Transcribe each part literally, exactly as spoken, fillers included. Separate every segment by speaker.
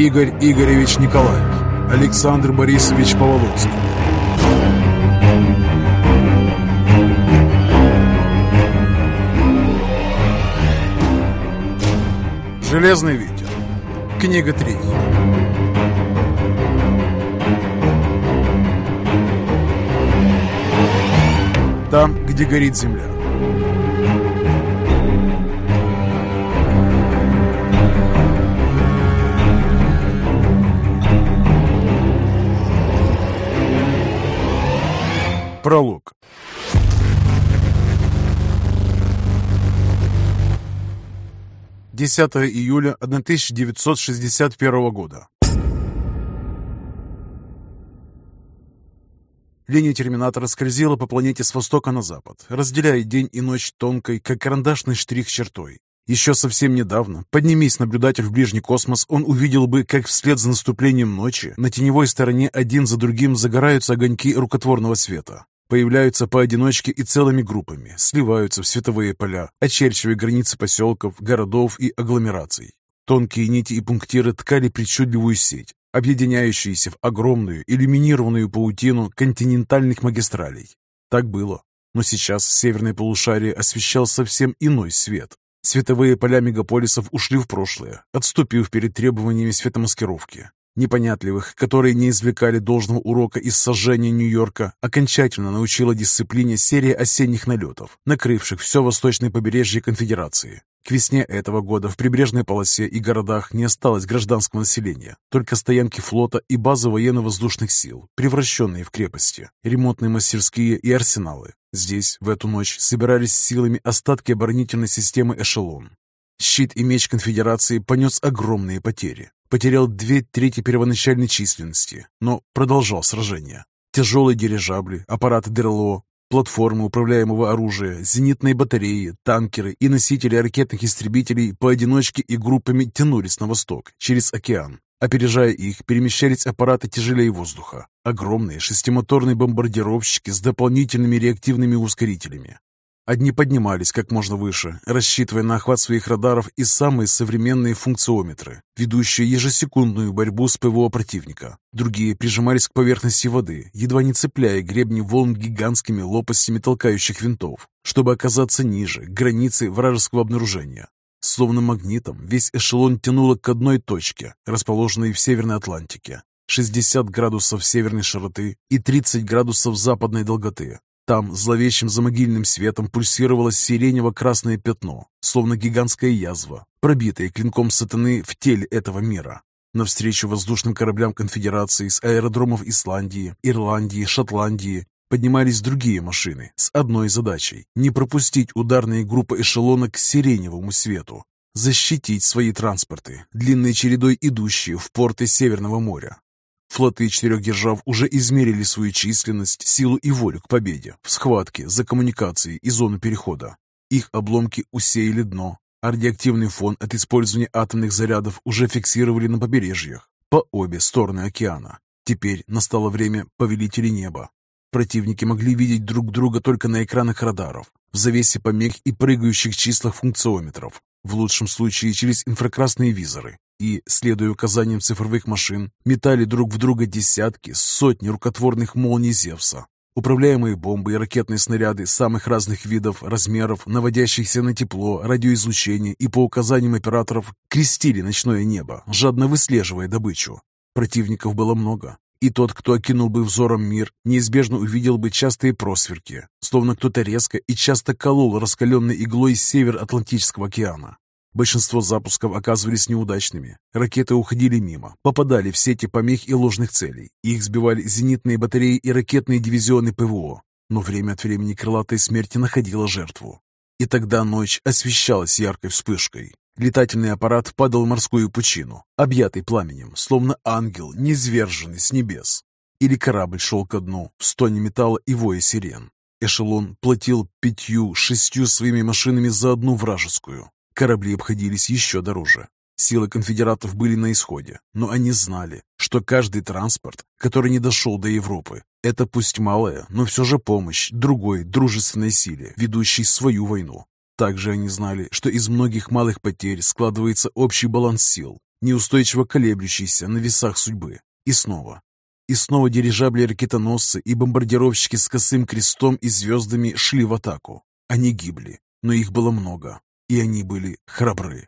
Speaker 1: Игорь Игоревич Николаев, Александр Борисович Поволоцкий. Железный ветер. Книга третья. Там, где горит земля. Пролог. десятое июля тысяча девятьсот шестьдесят первого года. Линия терминатора скользила по планете с востока на запад, разделяя день и ночь тонкой, как карандашный штрих, чертой. Еще совсем недавно, поднимись наблюдатель в ближний космос, он увидел бы, как вслед за наступлением ночи на теневой стороне один за другим загораются огоньки рукотворного света. Появляются поодиночке и целыми группами, сливаются в световые поля, очерчивая границы поселков, городов и агломераций. Тонкие нити и пунктиры ткали причудливую сеть, объединяющуюся в огромную иллюминированную паутину континентальных магистралей. Так было, но сейчас северное полушарие освещал совсем иной свет. Световые поля мегаполисов ушли в прошлое, отступив перед требованиями светомаскировки. Непонятливых, которые не извлекали должного урока из сожжения Нью-Йорка, окончательно научила дисциплине серия осенних налетов, накрывших все восточное побережье Конфедерации. К весне этого года в прибрежной полосе и городах не осталось гражданского населения, только стоянки флота и базы военно-воздушных сил, превращенные в крепости, ремонтные мастерские и арсеналы. Здесь в эту ночь собирались силами остатки оборонительной системы «Эшелон». Щит и меч Конфедерации понес огромные потери. Потерял две трети первоначальной численности, но продолжал сражение. Тяжелые дирижабли, аппараты ДРЛО, платформы управляемого оружия, зенитные батареи, танкеры и носители ракетных истребителей поодиночке и группами тянулись на восток, через океан. Опережая их, перемещались аппараты тяжелее воздуха. Огромные шестимоторные бомбардировщики с дополнительными реактивными ускорителями. Одни поднимались как можно выше, рассчитывая на охват своих радаров и самые современные функциометры, ведущие ежесекундную борьбу с ПВО противника. Другие прижимались к поверхности воды, едва не цепляя гребни волн гигантскими лопастями толкающих винтов, чтобы оказаться ниже границы вражеского обнаружения. Словно магнитом весь эшелон тянуло к одной точке, расположенной в Северной Атлантике. шестьдесят градусов северной широты и тридцать градусов западной долготы. Там зловещим замогильным светом пульсировало сиренево-красное пятно, словно гигантская язва, пробитая клинком сатаны в теле этого мира. Навстречу воздушным кораблям Конфедерации с аэродромов Исландии, Ирландии, Шотландии поднимались другие машины с одной задачей – не пропустить ударные группы эшелона к сиреневому свету, защитить свои транспорты, длинной чередой идущие в порты Северного моря. Флоты четырех держав уже измерили свою численность, силу и волю к победе в схватке за коммуникации и зону перехода. Их обломки усеяли дно, а радиоактивный фон от использования атомных зарядов уже фиксировали на побережьях по обе стороны океана. Теперь настало время повелителей неба. Противники могли видеть друг друга только на экранах радаров, в завесе помех и прыгающих числах функциометров, в лучшем случае через инфракрасные визоры. И, следуя указаниям цифровых машин, метали друг в друга десятки, сотни рукотворных молний Зевса. Управляемые бомбы и ракетные снаряды самых разных видов, размеров, наводящихся на тепло, радиоизлучение и по указаниям операторов крестили ночное небо, жадно выслеживая добычу. Противников было много, и тот, кто окинул бы взором мир, неизбежно увидел бы частые просверки, словно кто-то резко и часто колол раскаленной иглой Северо-Атлантического океана. Большинство запусков оказывались неудачными. Ракеты уходили мимо, попадали в сети помех и ложных целей. Их сбивали зенитные батареи и ракетные дивизионы ПВО. Но время от времени крылатая смерть находила жертву. И тогда ночь освещалась яркой вспышкой. Летательный аппарат падал в морскую пучину, объятый пламенем, словно ангел, низверженный с небес. Или корабль шел ко дну, в стоне металла и вое сирен. Эшелон платил пятью-шестью своими машинами за одну вражескую. Корабли обходились еще дороже. Силы конфедератов были на исходе, но они знали, что каждый транспорт, который не дошел до Европы, это пусть малая, но все же помощь другой дружественной силе, ведущей свою войну. Также они знали, что из многих малых потерь складывается общий баланс сил. неустойчиво колеблющийся на весах судьбы. И снова. И снова дирижабли-ракетоносцы и бомбардировщики с косым крестом и звездами шли в атаку. Они гибли, но их было много, и они были храбры.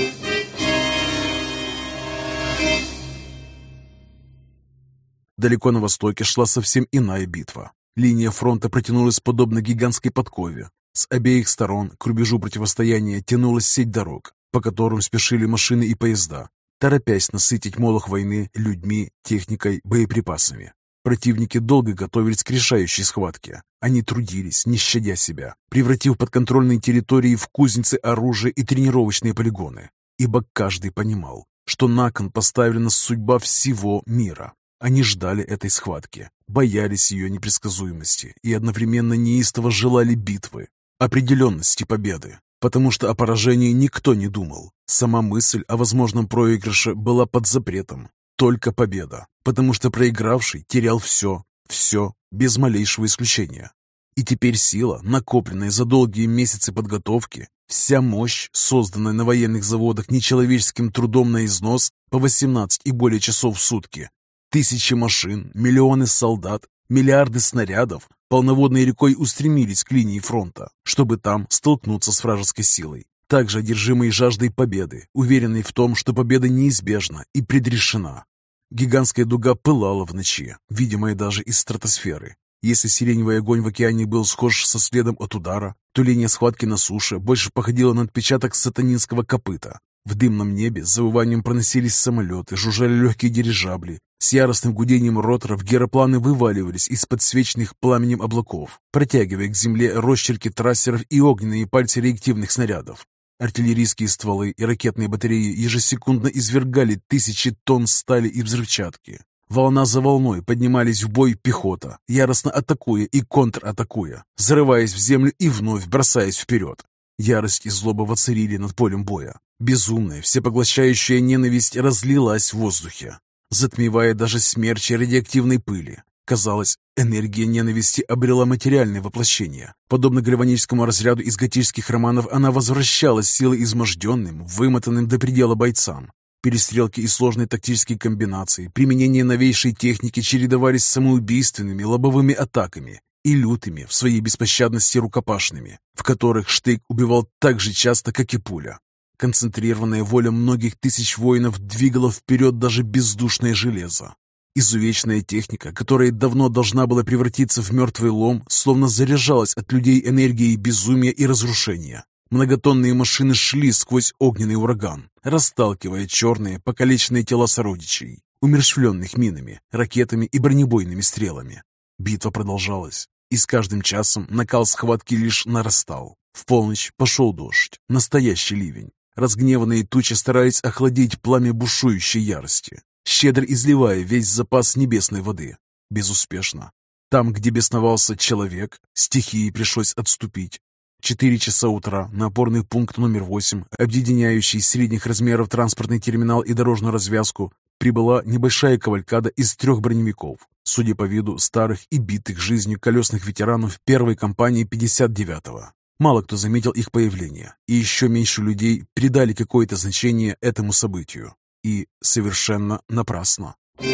Speaker 1: Далеко на востоке шла совсем иная битва. Линия фронта протянулась подобно гигантской подкове. С обеих сторон к рубежу противостояния тянулась сеть дорог, по которым спешили машины и поезда, торопясь насытить молох войны людьми, техникой, боеприпасами. Противники долго готовились к решающей схватке. Они трудились, не щадя себя, превратив подконтрольные территории в кузницы оружия и тренировочные полигоны. Ибо каждый понимал, что на кон поставлена судьба всего мира. Они ждали этой схватки, боялись ее непредсказуемости и одновременно неистово желали битвы, определенности победы, потому что о поражении никто не думал. Сама мысль о возможном проигрыше была под запретом. Только победа, потому что проигравший терял все, все, без малейшего исключения. И теперь сила, накопленная за долгие месяцы подготовки, вся мощь, созданная на военных заводах нечеловеческим трудом на износ по восемнадцать и более часов в сутки, тысячи машин, миллионы солдат, миллиарды снарядов полноводной рекой устремились к линии фронта, чтобы там столкнуться с вражеской силой, также одержимой жаждой победы, уверенной в том, что победа неизбежна и предрешена. Гигантская дуга пылала в ночи, видимая даже из стратосферы. Если сиреневый огонь в океане был схож со следом от удара, то линия схватки на суше больше походила на отпечаток сатанинского копыта. В дымном небе с завыванием проносились самолеты, жужжали легкие дирижабли. С яростным гудением роторов геропланы вываливались из подсвеченных пламенем облаков, протягивая к земле росчерки трассеров и огненные пальцы реактивных снарядов. Артиллерийские стволы и ракетные батареи ежесекундно извергали тысячи тонн стали и взрывчатки. Волна за волной поднимались в бой пехота, яростно атакуя и контратакуя, взрываясь в землю и вновь бросаясь вперед. Ярость и злоба воцарили над полем боя. Безумная, всепоглощающая ненависть разлилась в воздухе, затмевая даже смерчи радиоактивной пыли. Казалось, энергия ненависти обрела материальное воплощение. Подобно гальваническому разряду из готических романов, она возвращала силы изможденным, вымотанным до предела бойцам. Перестрелки и сложные тактические комбинации, применение новейшей техники чередовались с самоубийственными лобовыми атаками и лютыми в своей беспощадности рукопашными, в которых штык убивал так же часто, как и пуля. Концентрированная воля многих тысяч воинов двигала вперед даже бездушное железо. Изувеченная техника, которая давно должна была превратиться в мертвый лом, словно заряжалась от людей энергией безумия и разрушения. Многотонные машины шли сквозь огненный ураган, расталкивая черные, покалеченные тела сородичей, умерщвленных минами, ракетами и бронебойными стрелами. Битва продолжалась, и с каждым часом накал схватки лишь нарастал. В полночь пошел дождь, настоящий ливень. Разгневанные тучи старались охладить пламя бушующей ярости, щедро изливая весь запас небесной воды. Безуспешно. Там, где бесновался человек, стихии пришлось отступить. В четыре часа утра на опорный пункт номер восемь, объединяющий средних размеров транспортный терминал и дорожную развязку, прибыла небольшая кавалькада из трех броневиков, судя по виду старых и битых жизнью колесных ветеранов первой компании пятьдесят девятого. Мало кто заметил их появление, и еще меньше людей придали какое-то значение этому событию. И совершенно напрасно.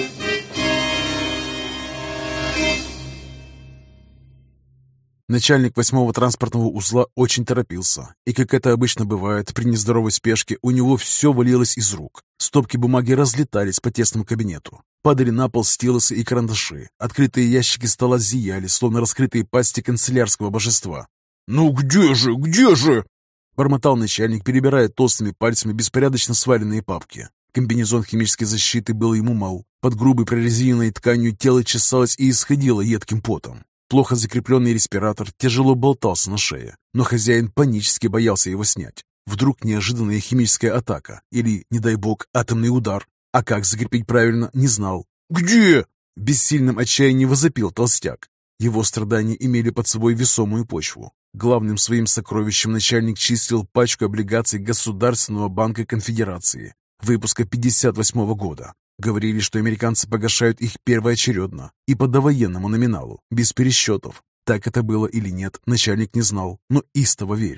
Speaker 1: Начальник восьмого транспортного узла очень торопился, и, как это обычно бывает при нездоровой спешке, у него все валилось из рук. Стопки бумаги разлетались по тесному кабинету. Падали на пол стилусы и карандаши. Открытые ящики стола зияли, словно раскрытые пасти канцелярского божества. «Ну где же, где же?» бормотал начальник, перебирая толстыми пальцами беспорядочно сваленные папки. Комбинезон химической защиты был ему мал. Под грубой прорезиненной тканью тело чесалось и исходило едким потом. Плохо закрепленный респиратор тяжело болтался на шее, но хозяин панически боялся его снять. Вдруг неожиданная химическая атака или, не дай бог, атомный удар. А как закрепить правильно, не знал. «Где?» В бессильном отчаянии возопил толстяк. Его страдания имели под собой весомую почву. Главным своим сокровищем начальник числил пачку облигаций Государственного банка Конфедерации выпуска пятьдесят восьмого года. Говорили, что американцы погашают их первоочередно и по довоенному номиналу, без пересчетов. Так это было или нет, начальник не знал, но истово верил.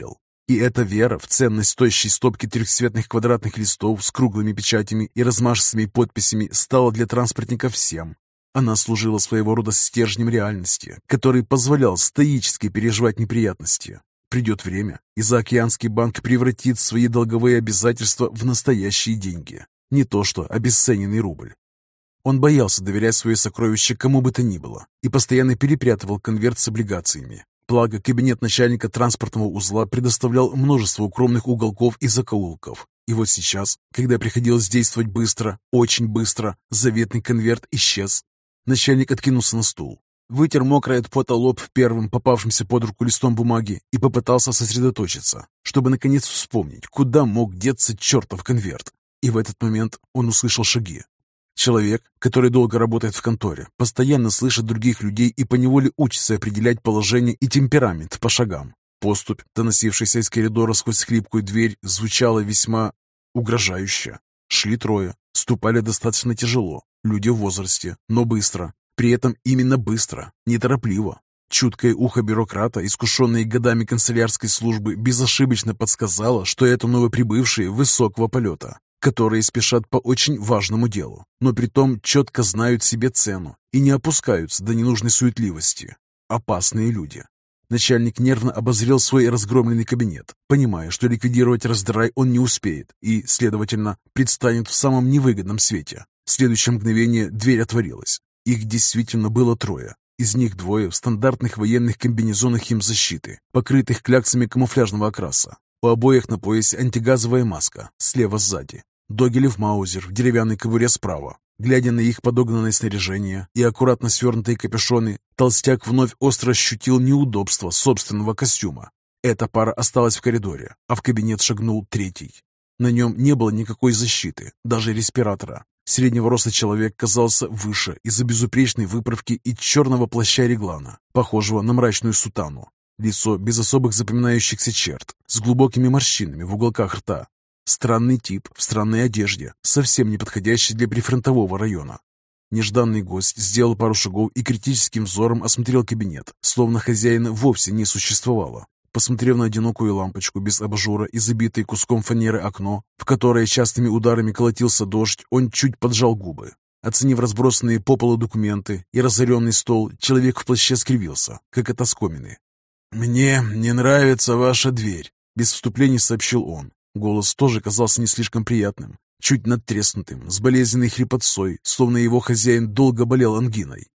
Speaker 1: И эта вера в ценность тощей стопки трехцветных квадратных листов с круглыми печатями и размашистыми подписями стала для транспортника всем. Она служила своего рода стержнем реальности, который позволял стоически переживать неприятности. Придет время, и Заокеанский банк превратит свои долговые обязательства в настоящие деньги. Не то что обесцененный рубль. Он боялся доверять свое сокровище кому бы то ни было и постоянно перепрятывал конверт с облигациями. Благо, кабинет начальника транспортного узла предоставлял множество укромных уголков и закоулков. И вот сейчас, когда приходилось действовать быстро, очень быстро, заветный конверт исчез. Начальник откинулся на стул, вытер мокрый от пота лоб первым попавшимся под руку листом бумаги и попытался сосредоточиться, чтобы наконец вспомнить, куда мог деться чертов конверт. И в этот момент он услышал шаги. Человек, который долго работает в конторе, постоянно слышит других людей и поневоле учится определять положение и темперамент по шагам. Поступь, доносившаяся из коридора сквозь скрипкую дверь, звучала весьма угрожающе. Шли трое, ступали достаточно тяжело, люди в возрасте, но быстро. При этом именно быстро, неторопливо. Чуткое ухо бюрократа, искушенное годами канцелярской службы, безошибочно подсказало, что это новоприбывшие высокого полета, которые спешат по очень важному делу, но притом четко знают себе цену и не опускаются до ненужной суетливости. Опасные люди. Начальник нервно обозрел свой разгромленный кабинет, понимая, что ликвидировать раздрай он не успеет и, следовательно, предстанет в самом невыгодном свете. В следующее мгновение дверь отворилась. Их действительно было трое. Из них двое в стандартных военных комбинезонах химзащиты, покрытых кляксами камуфляжного окраса. У обоих на поясе антигазовая маска, слева сзади. Догилев Маузер в деревянной кобуре справа. Глядя на их подогнанное снаряжение и аккуратно свернутые капюшоны, толстяк вновь остро ощутил неудобство собственного костюма. Эта пара осталась в коридоре, а в кабинет шагнул третий. На нем не было никакой защиты, даже респиратора. Среднего роста человек казался выше из-за безупречной выправки и черного плаща реглана, похожего на мрачную сутану. Лицо без особых запоминающихся черт, с глубокими морщинами в уголках рта. Странный тип в странной одежде, совсем не подходящий для прифронтового района. Нежданный гость сделал пару шагов и критическим взором осмотрел кабинет, словно хозяина вовсе не существовало. Посмотрев на одинокую лампочку без абажура и забитое куском фанеры окно, в которое частыми ударами колотился дождь, он чуть поджал губы. Оценив разбросанные по полу документы и разоренный стол, человек в плаще скривился, как от оскомины. «Мне не нравится ваша дверь», — без вступлений сообщил он. Голос тоже казался не слишком приятным, чуть надтреснутым, с болезненной хрипотцой, словно его хозяин долго болел ангиной.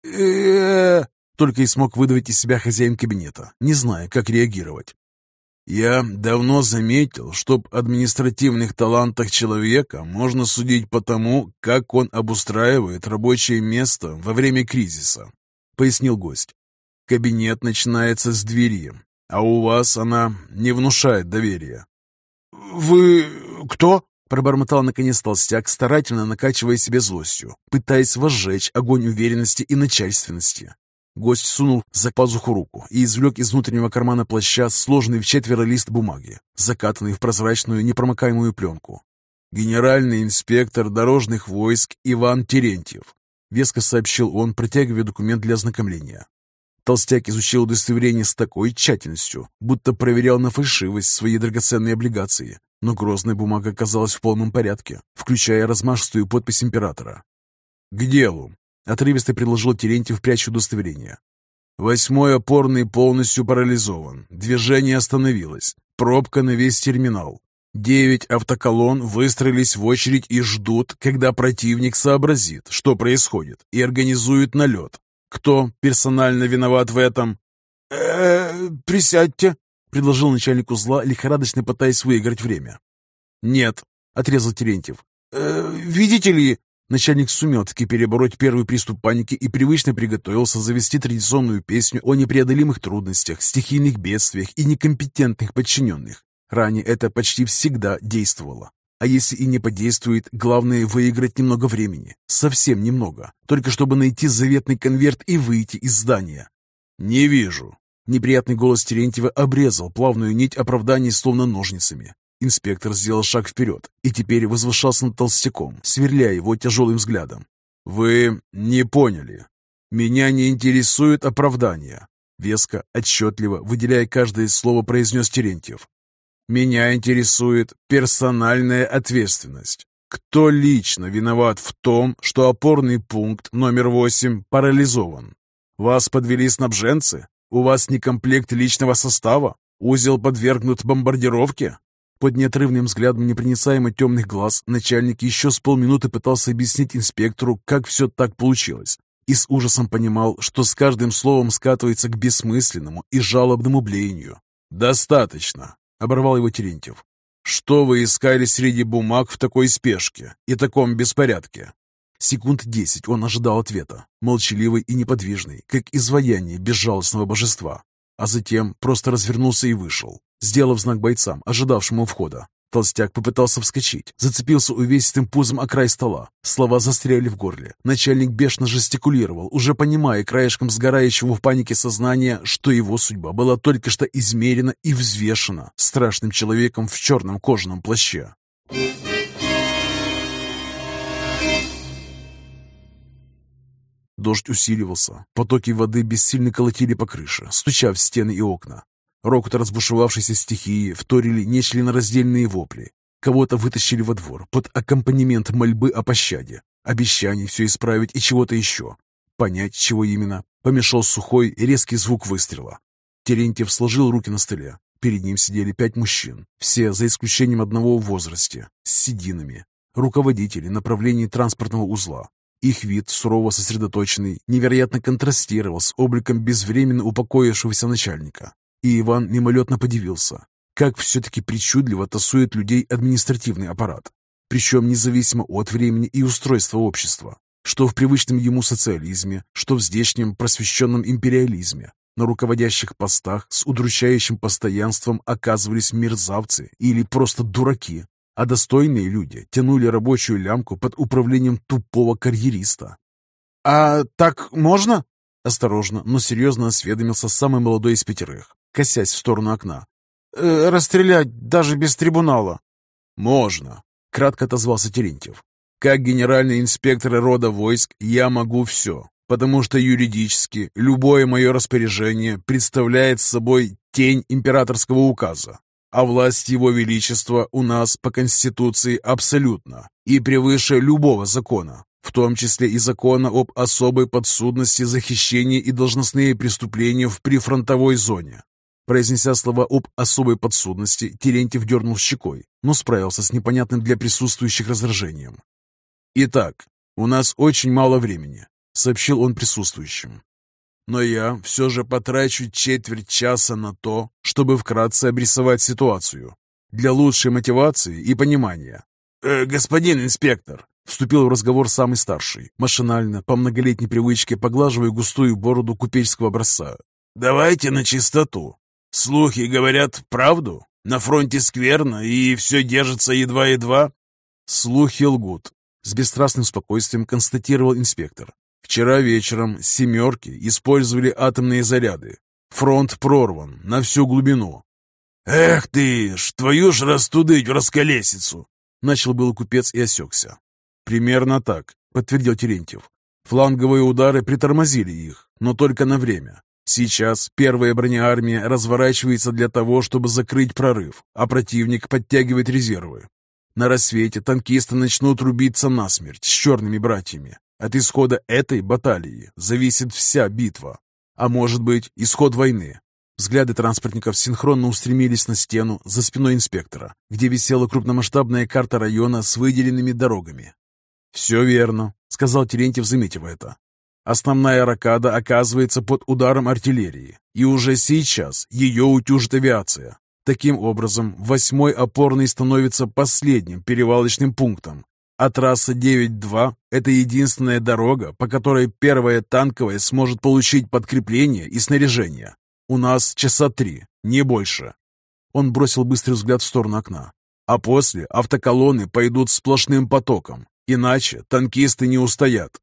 Speaker 1: э Только и смог выдавить из себя хозяин кабинета, не зная, как реагировать. «Я давно заметил, что об административных талантах человека можно судить по тому, как он обустраивает рабочее место во время кризиса», — пояснил гость. «Кабинет начинается с двери, а у вас она не внушает доверия». «Вы кто?» — пробормотал наконец толстяк, старательно накачивая себя злостью, пытаясь возжечь огонь уверенности и начальственности. Гость сунул за пазуху руку и извлек из внутреннего кармана плаща сложенный в четверо лист бумаги, закатанный в прозрачную непромокаемую пленку. «Генеральный инспектор дорожных войск Иван Терентьев», — веско сообщил он, протягивая документ для ознакомления. Толстяк изучил удостоверение с такой тщательностью, будто проверял на фальшивость свои драгоценные облигации, но грозная бумага оказалась в полном порядке, включая размашистую подпись императора. «К делу», — отрывисто предложил Терентьев, пряча удостоверение. «Восьмой опорный полностью парализован. Движение остановилось. Пробка на весь терминал. Девять автоколонн выстроились в очередь и ждут, когда противник сообразит, что происходит, и организует налет. Кто персонально виноват в этом?» «Э-э, присядьте», — предложил начальник узла, лихорадочно пытаясь выиграть время. «Нет», — отрезал Терентьев. «Э, видите ли...» Начальник сумел таки перебороть первый приступ паники и привычно приготовился завести традиционную песню о непреодолимых трудностях, стихийных бедствиях и некомпетентных подчиненных. Ранее это почти всегда действовало. А если и не подействует, главное выиграть немного времени. Совсем немного. Только чтобы найти заветный конверт и выйти из здания. «Не вижу». Неприятный голос Терентьева обрезал плавную нить оправданий словно ножницами. Инспектор сделал шаг вперед и теперь возвышался над толстяком, сверляя его тяжелым взглядом. «Вы не поняли. Меня не интересует оправдание», — веско, отчетливо, выделяя каждое слово, произнес Терентьев. Меня интересует персональная ответственность. Кто лично виноват в том, что опорный пункт номер восемь парализован? Вас подвели снабженцы? У вас не комплект личного состава? Узел подвергнут бомбардировке?» Под неотрывным взглядом непроницаемо темных глаз начальник еще с полминуты пытался объяснить инспектору, как все так получилось, и с ужасом понимал, что с каждым словом скатывается к бессмысленному и жалобному блеянию. «Достаточно!» — оборвал его Терентьев. «Что вы искали среди бумаг в такой спешке и таком беспорядке?» Секунд десять он ожидал ответа, молчаливый и неподвижный, как изваяние безжалостного божества, а затем просто развернулся и вышел, сделав знак бойцам, ожидавшим у входа. Толстяк попытался вскочить, зацепился увесистым пузом о край стола. Слова застряли в горле. Начальник бешено жестикулировал, уже понимая краешком сгорающего в панике сознания, что его судьба была только что измерена и взвешена страшным человеком в черном кожаном плаще. Дождь усиливался, потоки воды бессильно колотили по крыше, стуча в стены и окна. Рокот разбушевавшейся стихии вторили нечленораздельные вопли. Кого-то вытащили во двор под аккомпанемент мольбы о пощаде, обещаний все исправить и чего-то еще. Понять, чего именно, помешал сухой резкий звук выстрела. Терентьев сложил руки на столе. Перед ним сидели пять мужчин, все, за исключением одного в возрасте, с сединами, руководители направлений транспортного узла. Их вид, сурово сосредоточенный, невероятно контрастировал с обликом безвременно упокоившегося начальника. И Иван мимолетно подивился, как все-таки причудливо тасует людей административный аппарат, причем независимо от времени и устройства общества, что в привычном ему социализме, что в здешнем просвещенном империализме. На руководящих постах с удручающим постоянством оказывались мерзавцы или просто дураки, а достойные люди тянули рабочую лямку под управлением тупого карьериста. «А так можно?» – осторожно, но серьезно осведомился самый молодой из пятерых, косясь в сторону окна. «Э, «Расстрелять даже без трибунала». «Можно», — кратко отозвался Терентьев. «Как генеральный инспектор рода войск я могу все, потому что юридически любое мое распоряжение представляет собой тень императорского указа, а власть его величества у нас по Конституции абсолютна и превыше любого закона, в том числе и закона об особой подсудности за хищение и должностные преступления в прифронтовой зоне». Произнеся слова об особой подсудности, Терентьев дернул щекой, но справился с непонятным для присутствующих раздражением. «Итак, у нас очень мало времени», — сообщил он присутствующим. «Но я все же потрачу четверть часа на то, чтобы вкратце обрисовать ситуацию, для лучшей мотивации и понимания». «Э, господин инспектор», — вступил в разговор самый старший, машинально, по многолетней привычке поглаживая густую бороду купеческого образца. «давайте на чистоту. Слухи говорят правду? На фронте скверно, и все держится едва-едва?» «Слухи лгут», — с бесстрастным спокойствием констатировал инспектор. «Вчера вечером «семерки» использовали атомные заряды. Фронт прорван на всю глубину». «Эх ты ж, твою ж растудыть в расколесицу!» — начал был купец и осекся. «Примерно так», — подтвердил Терентьев. «Фланговые удары притормозили их, но только на время. Сейчас первая бронеармия разворачивается для того, чтобы закрыть прорыв, а противник подтягивает резервы. На рассвете танкисты начнут рубиться насмерть с черными братьями. От исхода этой баталии зависит вся битва. А может быть, исход войны». Взгляды транспортников синхронно устремились на стену за спиной инспектора, где висела крупномасштабная карта района с выделенными дорогами. «Все верно», — сказал Терентьев, заметив это. «Основная рокада оказывается под ударом артиллерии, и уже сейчас ее утюжит авиация. Таким образом, восьмой опорный становится последним перевалочным пунктом, а трасса девять два – это единственная дорога, по которой первая танковая сможет получить подкрепление и снаряжение. У нас часа три, не больше». Он бросил быстрый взгляд в сторону окна. «А после автоколонны пойдут сплошным потоком, иначе танкисты не устоят».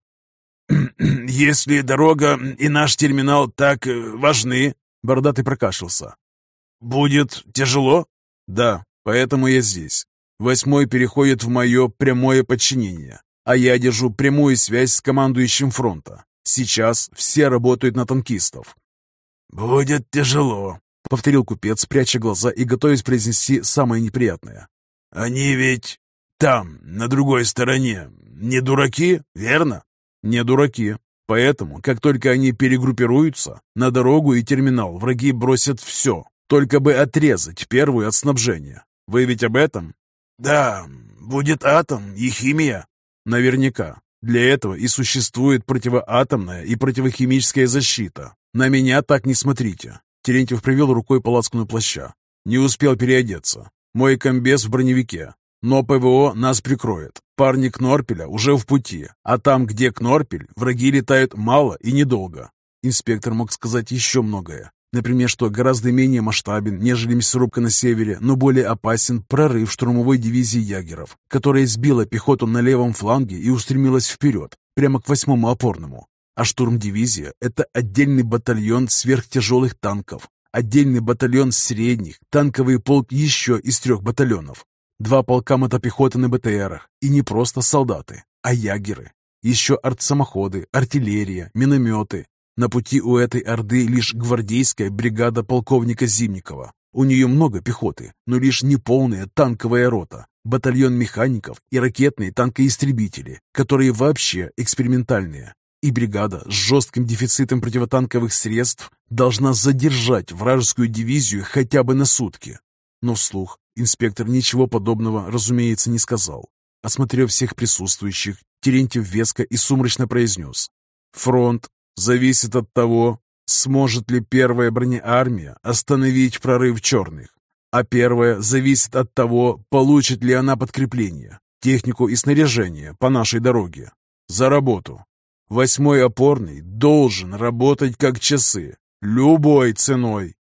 Speaker 1: «Если дорога и наш терминал так важны», — бородатый прокашлялся, — «будет тяжело?» «Да, поэтому я здесь. Восьмой переходит в мое прямое подчинение, а я держу прямую связь с командующим фронта. Сейчас все работают на танкистов». «Будет тяжело», — повторил купец, пряча глаза и готовясь произнести самое неприятное. «Они ведь там, на другой стороне, не дураки, верно?» «Не дураки. Поэтому, как только они перегруппируются, на дорогу и терминал враги бросят все, только бы отрезать первую от снабжения. Вы ведь об этом?» «Да, будет атом и химия». «Наверняка. Для этого и существует противоатомная и противохимическая защита. На меня так не смотрите». Терентьев привел рукой по лацкану плаща. «Не успел переодеться. Мой комбез в броневике. Но ПВО нас прикроет. Парни Кнорпеля уже в пути. А там, где Кнорпель, враги летают мало и недолго». Инспектор мог сказать еще многое. Например, что гораздо менее масштабен, нежели мясорубка на севере, но более опасен прорыв штурмовой дивизии ягеров, которая сбила пехоту на левом фланге и устремилась вперед, прямо к восьмому опорному. А штурмдивизия – это отдельный батальон сверхтяжелых танков, отдельный батальон средних, танковый полк еще из трех батальонов, два полка мотопехоты на БТРах, и не просто солдаты, а ягеры, еще артсамоходы, артиллерия, минометы. На пути у этой орды лишь гвардейская бригада полковника Зимникова. У нее много пехоты, но лишь неполная танковая рота, батальон механиков и ракетные танкоистребители, которые вообще экспериментальные. И бригада с жестким дефицитом противотанковых средств должна задержать вражескую дивизию хотя бы на сутки. Но вслух инспектор ничего подобного, разумеется, не сказал. Осмотрев всех присутствующих, Терентьев веско и сумрачно произнес: «Фронт зависит от того, сможет ли первая бронеармия остановить прорыв черных, а первая зависит от того, получит ли она подкрепление, технику и снаряжение по нашей дороге. За работу! Восьмой опорный должен работать как часы, любой ценой!»